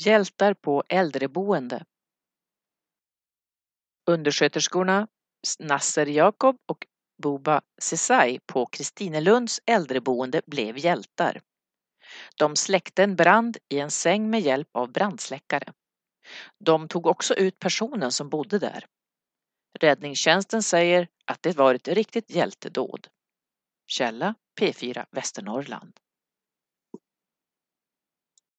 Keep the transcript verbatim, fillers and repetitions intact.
Hjältar på äldreboende. Undersköterskorna Nasser Jakob och Buba Sesai på Kristinelunds äldreboende blev hjältar. De släckte en brand i en säng med hjälp av brandsläckare. De tog också ut personen som bodde där. Räddningstjänsten säger att det var ett riktigt hjältedåd. Källa P fyra Västernorrland.